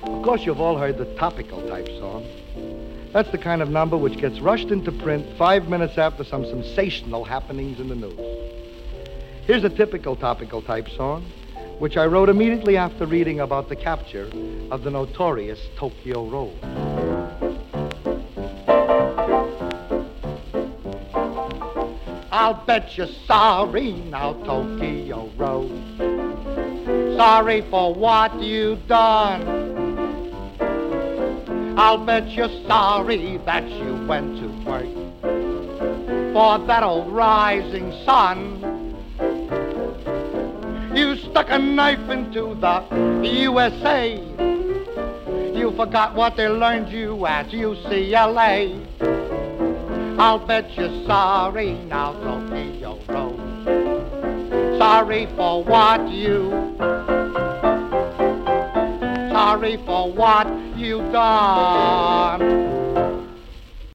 Of course, you've all heard the topical type song. That's the kind of number which gets rushed into print 5 minutes after some sensational happenings in the news. Here's a typical topical type song, which I wrote immediately after reading about the capture of the notorious Tokyo Road. I'll bet you're sorry now, Tokyo Road. Sorry for what you've done. I'll bet you're sorry that you went to work for that old rising sun. You stuck a knife into the USA. You forgot what they learned you at UCLA. I'll bet you're sorry now, Tokyo Road. Sorry for what you've done.